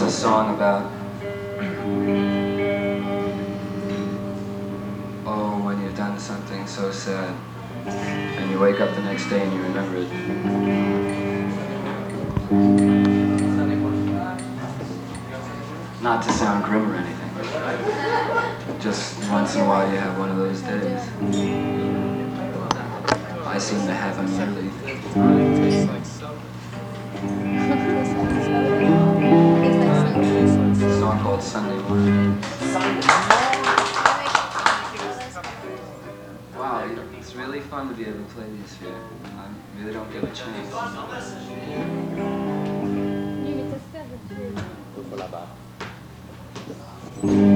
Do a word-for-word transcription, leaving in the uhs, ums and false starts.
a song about, oh, when you've done something so sad, and you wake up the next day and you remember it. Not to sound grim or anything, but just once in a while you have one of those days. I seem to have them yearly. A song called Sunday Morning. Wow, it's really fun to be able to play these here. I really don't get a chance. Lui, mais ça se fait avec